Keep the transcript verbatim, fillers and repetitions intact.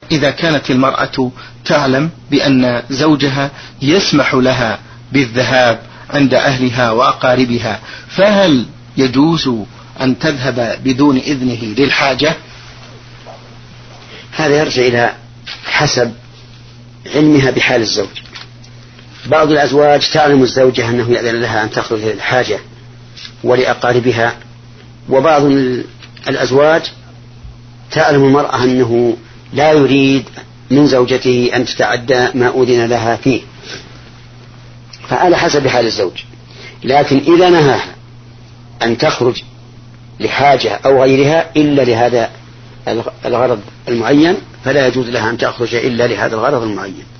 إذا كانت المرأة تعلم بأن زوجها يسمح لها بالذهاب عند أهلها وأقاربها، فهل يجوز أن تذهب بدون إذنه للحاجة؟ هذا يرجع إلى حسب علمها بحال الزوج. بعض الأزواج تعلم الزوجة أنه يأذن لها أن تخرج للحاجة ولأقاربها، وبعض الأزواج تعلم المرأة أنه لا يريد من زوجته أن تتعدى ما أذن لها فيه، فعلى حسب حال الزوج. لكن إذا نهاها أن تخرج لحاجة أو غيرها إلا لهذا الغرض المعين فلا يجوز لها أن تخرج إلا لهذا الغرض المعين.